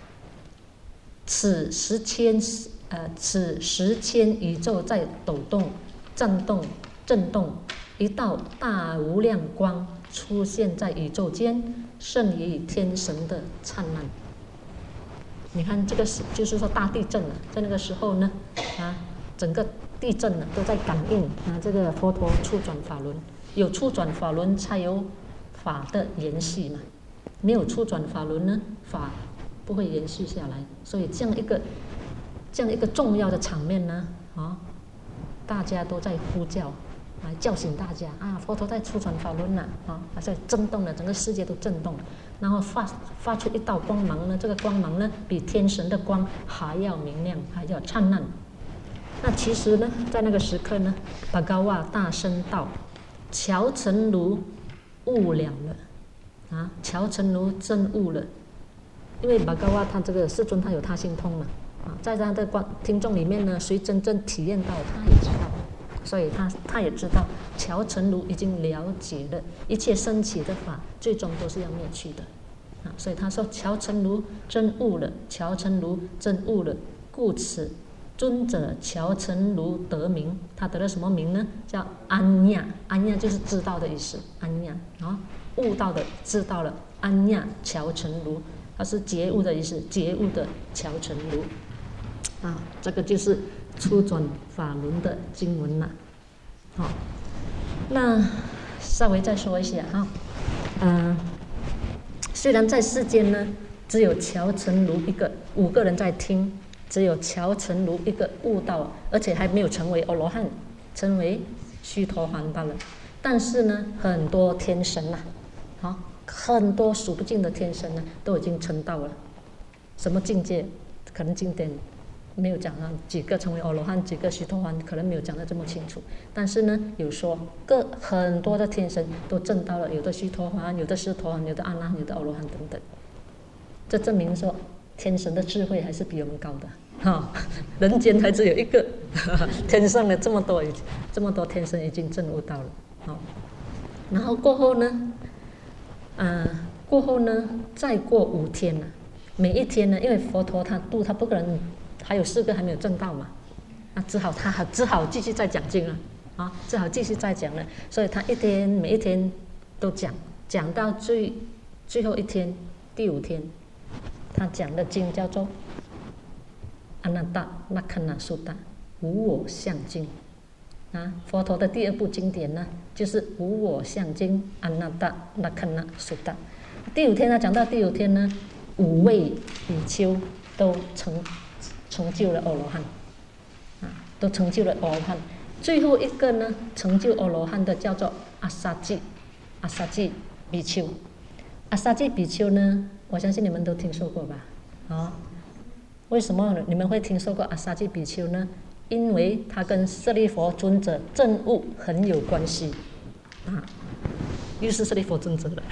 此十千。呃，此十千宇宙在抖动、震动、震动，一道大无量光出现在宇宙间，胜于天神的灿烂。你看，这个是就是说大地震了，在那个时候呢，啊，整个地震了都在感应啊，这个佛陀初转法轮，有初转法轮才有法的延续嘛，没有初转法轮呢，法不会延续下来，所以这样一个。这样一个重要的场面呢，啊，大家都在呼叫，啊， 来叫醒大家啊，佛陀在出传法轮了啊，所以震动了，整个世界都震动了，然后发发出一道光芒呢，这个光芒呢比天神的光还要明亮，还要灿烂。那其实呢，在那个时刻呢，巴嘎哇大声道：“乔成如悟了了啊，乔成如真悟了。”因为巴嘎哇他这个世尊他有他心通嘛啊，在他的观听众里面呢，谁真正体验到，他也知道，所以他他也知道乔成如已经了解了一切升起的法，最终都是要灭去的啊，所以他说乔成如真悟了，乔成如真悟了，故此尊者乔成如得名，他得了什么名呢？叫安亚，安亚就是知道的意思，安亚啊，悟到的知道了，安亚乔成如，它是觉悟的意思，觉悟的乔成如啊，这个就是初转法轮的经文了。好、哦，那稍微再说一下哈，嗯、呃，虽然在世间呢，只有乔成如一个，五个人在听。只有乔成如一个悟道，而且还没有成为阿罗汉，成为须陀洹罢了。但是呢，很多天神呐、啊，啊，很多数不尽的天神呢，都已经成道了。什么境界？可能经典没有讲啊，几个成为阿罗汉，几个须陀洹，可能没有讲得这么清楚。但是呢，有说各很多的天神都证到了，有的须陀洹，有的须陀洹，有的阿那含，有的阿罗汉等等。这证明说，天神的智慧还是比我们高的。哈、哦，人间还只有一个，天上的这么多，这么多天神已经证悟到了。好、哦，然后过后呢，呃，过后呢，再过五天呢，每一天呢，因为佛陀他度他不可能，还有四个还没有证到嘛，那只好他只好继续再讲经了，啊，只好继续再讲了，所以他一天每一天都讲，讲到最最后一天第五天，他讲的经叫做阿那达那堪那苏达无我相经啊，佛陀的第二部经典呢，就是无我相经阿那达那堪那苏达。第五天他讲到第五天呢，五位比丘都成成就了阿罗汉啊，都成就了阿罗汉。最后一个呢，成就阿罗汉的叫做阿萨季，阿萨季比丘。阿萨季比丘呢，我相信你们都听说过吧？啊。为什么你们会听说过阿萨季比丘呢？因为他跟舍利弗尊者证悟很有关系啊，又是舍利弗尊者了。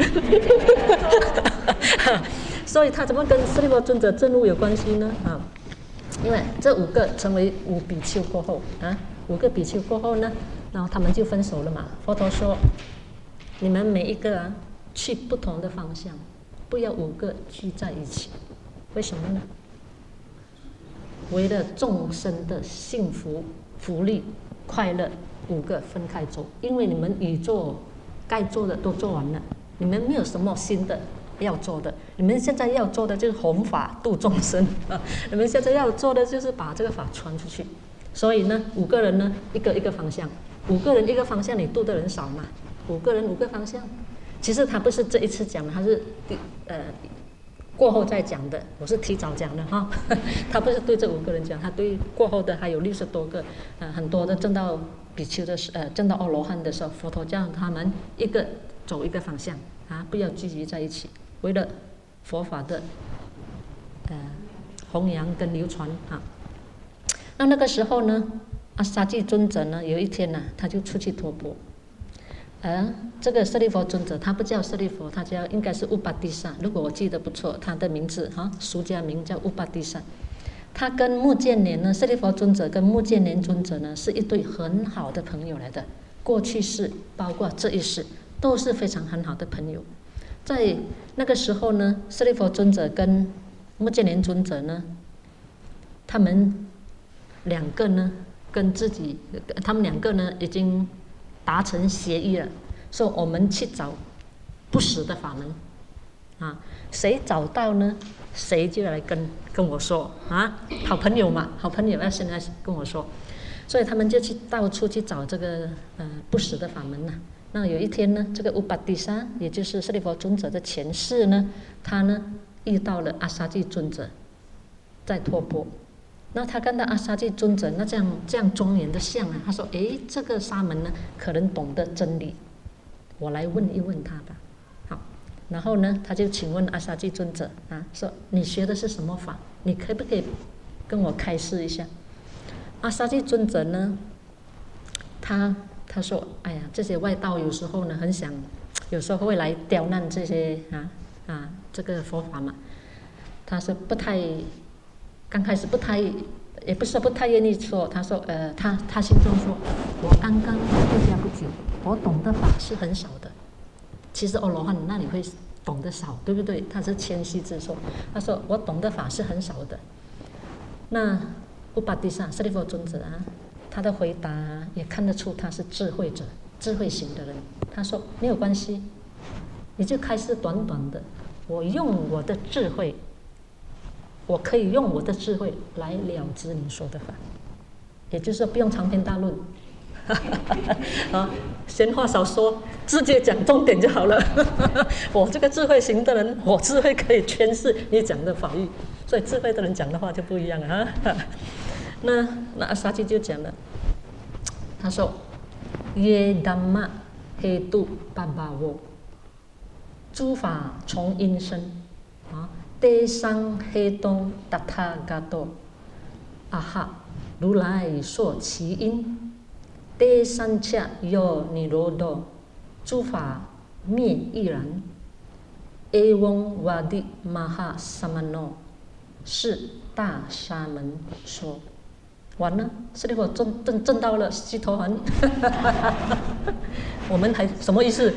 所以他怎么跟舍利弗尊者证悟有关系呢？啊，因为这五个成为五比丘过后啊，五个比丘过后呢，然后他们就分手了嘛。佛陀说，你们每一个啊去不同的方向，不要五个聚在一起。为什么呢？为了众生的幸福、福利、快乐，五个分开走。因为你们宇宙该做的都做完了，你们没有什么新的要做的。你们现在要做的就是弘法度众生啊！你们现在要做的就是把这个法传出去。所以呢，五个人呢，一个一个方向，五个人一个方向，你度的人少嘛？五个人五个方向。其实他不是这一次讲的，他是第呃。过后再讲的，我是提早讲的哈。他不是对这五个人讲，他对过后的还有六十多个，呃，很多的证到比丘的，呃，证到阿罗汉的时候，佛陀叫他们一个走一个方向啊，不要聚集在一起，为了佛法的呃弘扬跟流传啊。那那个时候呢，阿萨季尊者呢，有一天呢、啊，他就出去托钵。而这个舍利弗尊者，他不叫舍利弗，他叫应该是乌巴蒂萨。如果我记得不错，他的名字哈，俗家名叫乌巴蒂萨。他跟目犍连呢，舍利弗尊者跟目犍连尊者呢，是一对很好的朋友来的。过去世，包括这一世，都是非常很好的朋友。在那个时候呢，舍利弗尊者跟目犍连尊者呢，他们两个呢，跟自己，他们两个呢，已经达成协议了，说我们去找不死的法门啊，谁找到呢，谁就来跟跟我说啊，好朋友嘛，好朋友要现在跟我说，所以他们就去到处去找这个呃不死的法门呐、啊。那有一天呢，这个乌巴蒂萨，也就是舍利弗尊者的前世呢，他呢遇到了阿萨季尊者在托钵那他看到阿沙基尊者那这样这样庄严的像啊，他说：“诶，这个沙门呢，可能懂得真理，我来问一问他吧。”好，然后呢，他就请问阿沙基尊者啊，说：“你学的是什么法？你可不可以跟我开示一下？”阿沙基尊者呢，他他说：“哎呀，这些外道有时候呢，很想，有时候会来刁难这些啊啊这个佛法嘛。”他是不太，刚开始不太，也不是说不太愿意说。他说：“呃，他他心中说，我刚刚出家不久，我懂得法是很少的。其实阿罗汉那里会懂得少，对不对？他是谦虚之说。他说我懂得法是很少的。那乌巴蒂萨舍利弗尊者啊，他的回答也看得出他是智慧者，智慧型的人。他说没有关系，你就开始短短的，我用我的智慧，我可以用我的智慧来了知你说的法，也就是说不用长篇大论。”啊，闲话少说，直接讲重点就好了。我这个智慧型的人，我智慧可以诠释你讲的法义，所以智慧的人讲的话就不一样了啊。那那阿沙基就讲了，他说：“耶达玛黑度巴巴沃，诸法从因生啊，地上黑东达他嘎多，啊哈，如来说其因。地三恰有尼罗多，诸法灭亦然。ဧ翁瓦迪玛哈萨曼诺，是大沙门说。”完了，舍利弗证证证到了须陀洹。我们还什么意思？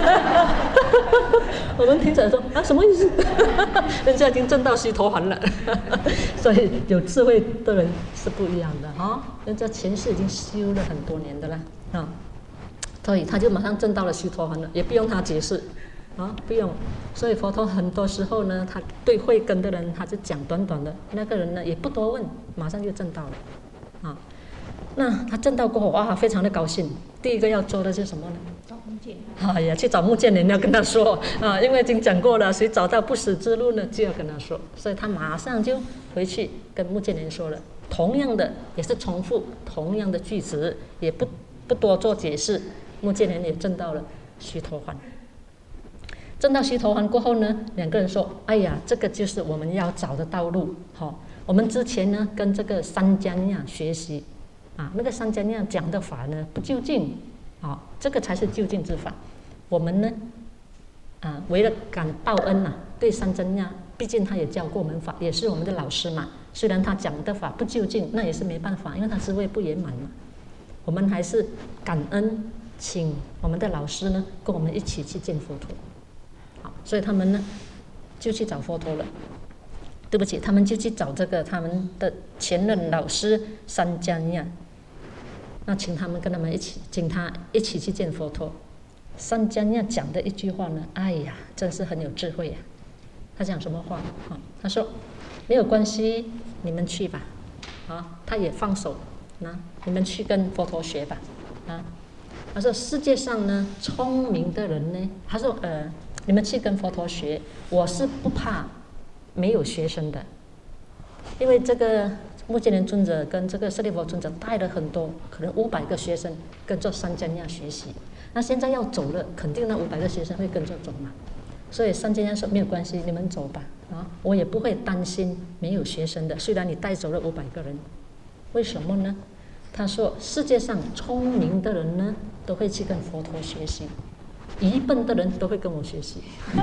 我们听起来说啊，什么意思？人家已经证到须陀洹了。所以有智慧的人是不一样的哈、哦，人家前世已经修了很多年的了啊、哦，所以他就马上证到了须陀洹了，也不用他解释啊、哦，不用。所以佛陀很多时候呢，他对慧根的人，他就讲短短的，那个人呢也不多问，马上就证到了。啊，那他证到过后啊，非常的高兴。第一个要做的是什么呢？ 找木剑。 哎呀，去找目犍连要跟他说啊，因为已经讲过了，谁找到不死之路呢，就要跟他说。所以他马上就回去跟目犍连说了，同样的也是重复同样的句子，也不不多做解释。目犍连也证到了须陀洹。证到须陀洹过后呢，两个人说：“哎呀，这个就是我们要找的道路。”好、哦。我们之前呢跟这个三迦尼学习，啊，那个三迦尼讲的法呢不究竟，啊，这个才是究竟之法。我们呢，啊，为了感报恩呐、啊，对三迦尼，毕竟他也教过我们法，也是我们的老师嘛。虽然他讲的法不究竟，那也是没办法，因为他智慧不圆满嘛。我们还是感恩，请我们的老师呢跟我们一起去见佛陀。好，所以他们呢就去找佛陀了。对不起，他们就去找这个他们的前任老师三迦尼，那请他们跟他们一起，请他一起去见佛陀。三迦尼讲的一句话呢，哎呀，真是很有智慧呀、啊。他讲什么话？啊，他说没有关系，你们去吧。啊，他也放手，啊，你们去跟佛陀学吧。啊，他说世界上呢，聪明的人呢，他说呃，你们去跟佛陀学，我是不怕。没有学生的，因为这个目犍连尊者跟这个舍利弗尊者带了很多，可能五百个学生跟着三迦尼学习。那现在要走了，肯定那五百个学生会跟着走嘛。所以三迦尼说没有关系，你们走吧，啊，我也不会担心没有学生的。虽然你带走了五百个人，为什么呢？他说世界上聪明的人呢，都会去跟佛陀学习。愚笨的人都会跟我学习。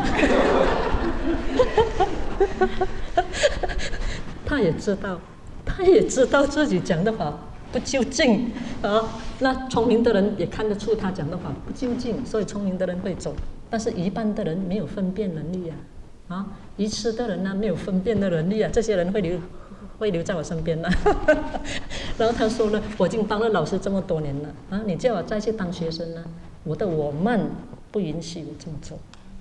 他也知道，他也知道自己讲的法不究竟啊。那聪明的人也看得出他讲的法不究竟，所以聪明的人会走。但是愚笨的人没有分辨能力啊，啊，愚痴的人呢、啊、没有分辨的能力啊，这些人会留会留在我身边了。然后他说了，我已经当了老师这么多年了啊，你叫我再去当学生呢，我的我慢不允许我这么做。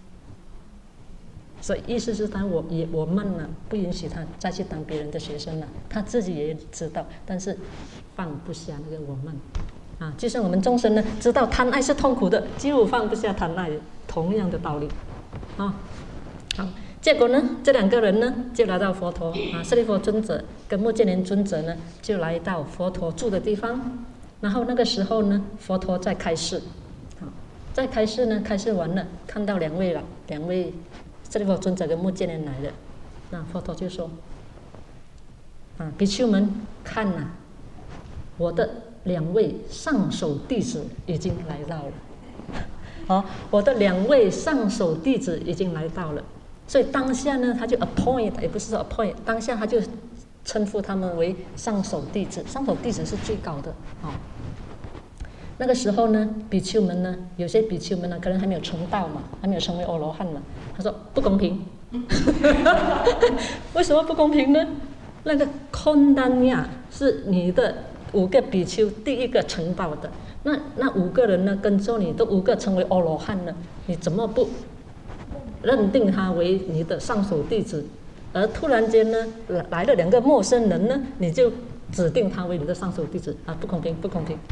所以意思是他我也我慢了，不允许他再去当别人的学生了。他自己也知道，但是放不下那个我慢啊。就像我们众生呢，知道贪爱是痛苦的，就放不下贪爱，同样的道理啊。好， 结果呢，这两个人呢就来到佛陀啊，舍利弗尊者跟目犍连尊者呢就来到佛陀住的地方。然后那个时候呢，佛陀在开示，好，在开示呢，开示完了，看到两位了，两位舍利弗尊者跟目犍连来了，那佛陀就说：啊，比丘们看呐、啊，我的两位上首弟子已经来到了。好，我的两位上首弟子已经来到了，所以当下呢，他就 appoint， 也不是说 appoint， 当下他就称呼他们为上首弟子。上首弟子是最高的。好，那个时候呢，比丘们呢，有些比丘们呢，可能还没有成道嘛，还没有成为阿罗汉嘛。他说不公平，为什么不公平呢？那个空丹亚是你的五个比丘第一个成道的。那那五个人呢，跟着你都五个成为阿罗汉了，你怎么不认定他为你的上首弟子？而突然间呢，来了两个陌生人呢，你就指定他为你的上首弟子啊？不公平，不公平！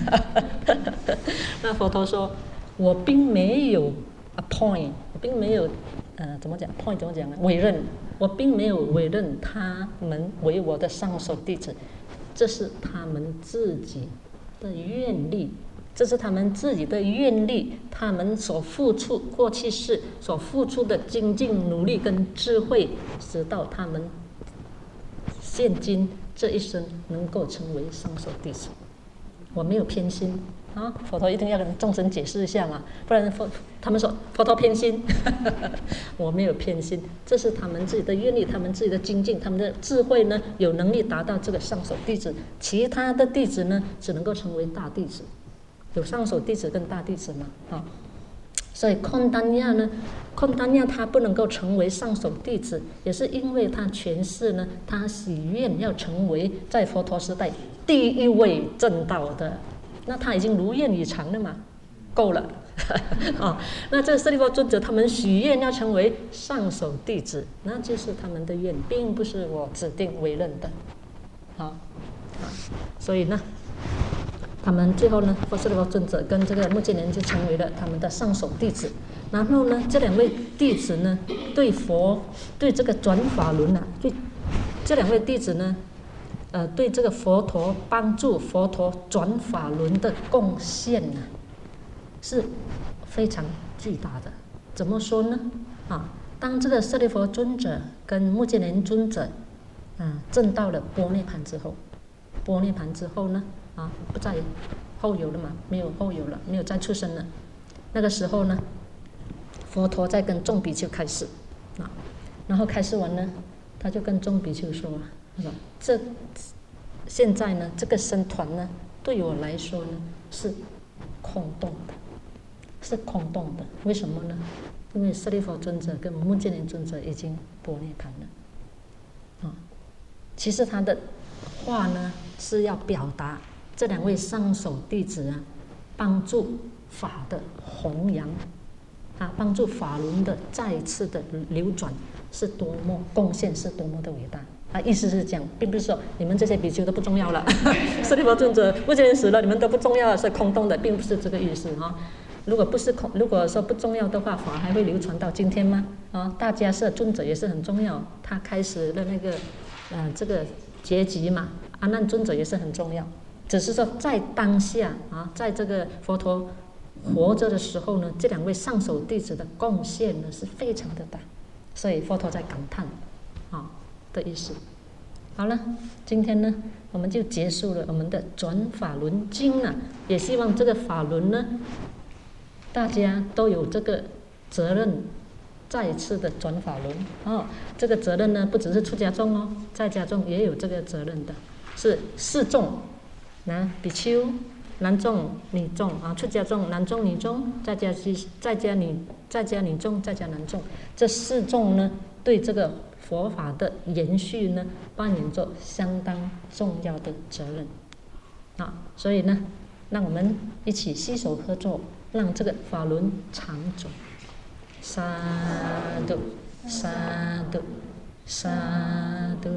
那佛陀说，我并没有 appoint， 我并没有呃怎么讲 appoint 怎么讲呢？委任，我并没有委任他们为我的上首弟子，这是他们自己的愿力，这是他们自己的愿力，他们所付出过去世所付出的精进努力跟智慧，直到他们现今这一生能够成为上首弟子。我没有偏心啊，佛陀一定要跟众生解释一下嘛，不然佛他们说佛陀偏心，我没有偏心，这是他们自己的愿力，他们自己的精进，他们的智慧呢，有能力达到这个上首弟子，其他的弟子呢，只能够成为大弟子。有上首弟子跟大弟子嘛，啊，所以空丹亚呢，空丹亚他不能够成为上首弟子，也是因为他前世呢，他许愿要成为在佛陀时代第一位证道的，那他已经如愿以偿了嘛，够了。哦，那这舍利弗尊者他们许愿要成为上首弟子，那就是他们的愿，并不是我指定委任的。好，所以呢，他们最后呢，舍利弗尊者跟这个目犍连就成为了他们的上首弟子。然后呢，这两位弟子呢，对佛对这个转法轮啊，对这两位弟子呢，呃，对这个佛陀帮助佛陀转法轮的贡献呢、啊，是非常巨大的。怎么说呢？啊，当这个舍利弗尊者跟目犍连尊者，啊，证到了般涅盘之后，般涅盘之后呢？啊，不再后有了嘛，没有后有了，没有再出生了。那个时候呢，佛陀在跟众比丘开示，啊，然后开示完呢，他就跟众比丘说，他说这现在呢，这个僧团呢，对我来说呢是空洞的，是空洞的。为什么呢？因为舍利弗尊者跟目犍连尊者已经般涅盘了，啊，其实他的话呢是要表达。这两位上首弟子啊，帮助法的弘扬，啊，帮助法轮的再次的流转，是多么贡献，是多么的伟大啊！意思是讲，并不是说你们这些比丘都不重要了，舍利弗尊者目犍连死了，你们都不重要了，是空洞的，并不是这个意思哈。如果不是空，如果说不重要的话，法还会流传到今天吗？啊，大迦叶尊者也是很重要，他开始的那个，呃，这个结集嘛，阿难尊者也是很重要。只是说在当下啊，在这个佛陀活着的时候呢，这两位上首弟子的贡献呢是非常的大，所以佛陀在感叹啊的意思。好了，今天呢我们就结束了我们的转法轮经了，也希望这个法轮呢，大家都有这个责任，再次的转法轮哦。这个责任呢不只是出家众哦，在家众也有这个责任的，是四众。那比丘、男众、女众啊，出家众、男众、女众，在家居、在家女、在家女众、在家男众，这四众呢，对这个佛法的延续呢，扮演着相当重要的责任啊。所以呢，让我们一起携手合作，让这个法轮长走。萨埵，萨埵，萨埵。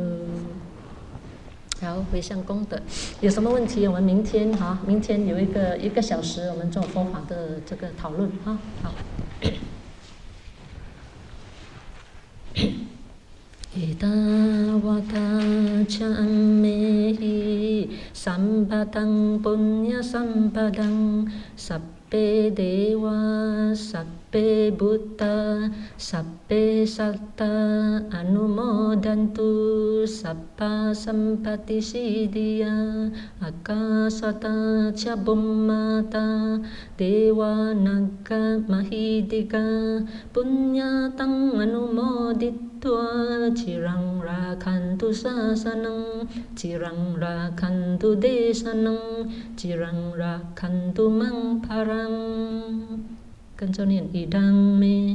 好，回向功德。有什么问题？我们明天哈，明天有一个一个小时，我们做佛法的这个讨论哈。好。 gacchami sampatang punya sampadang sabbe dewa sabbe buddha sabbe satta anumodantu sabba sampati siddhya akasata ca bummata dewa naga mahidika punyatang anumoditva cirang rakhantu sasanang cirang rakhantu desanang cirang rakhantu mang parang. Con cho niệm idang me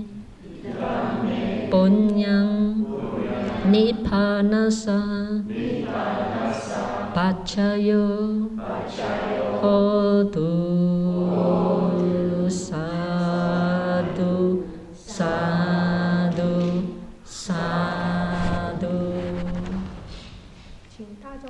ponyang nippanasa pachayo hotu